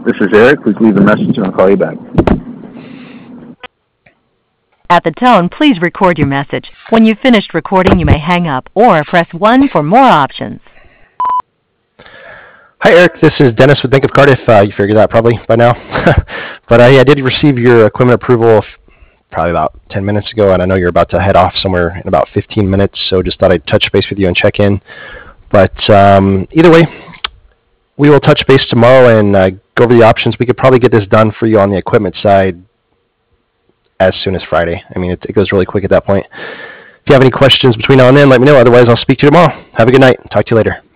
This is Eric. Please leave a message and I'll call you back. At the tone, please record your message. When you've finished recording, you may hang up or press 1 for more options. Hi, Eric. This is Dennis with Bank of Cardiff. You figured that probably by now. But I did receive your equipment approval probably about 10 minutes ago, and I know you're about to head off somewhere in about 15 minutes, so just thought I'd touch base with you and check in. But either way, we will touch base tomorrow and go over the options. We could probably get this done for you on the equipment side as soon as Friday. I mean, it goes really quick at that point. If you have any questions between now and then, let me know. Otherwise, I'll speak to you tomorrow. Have a good night. Talk to you later.